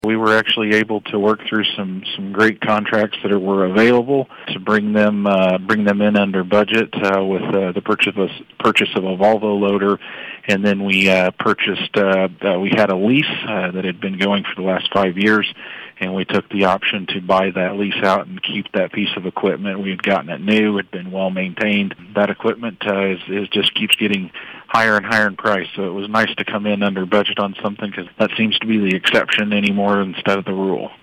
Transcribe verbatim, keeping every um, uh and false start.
We were actually able to work through some, some great contracts that were available to bring them uh, bring them in under budget uh, with uh, the purchase of a, purchase of a Volvo loader, and then we uh, purchased. Uh, uh, we had a lease uh, that had been going for the last five years, and we took the option to buy that lease out and keep that piece of equipment. We had gotten it new; it had been well maintained. That equipment uh, is, is just keeps getting higher and higher in price. So it was nice to come in under budget on something, because that seems to be the exception anymore instead of the rule.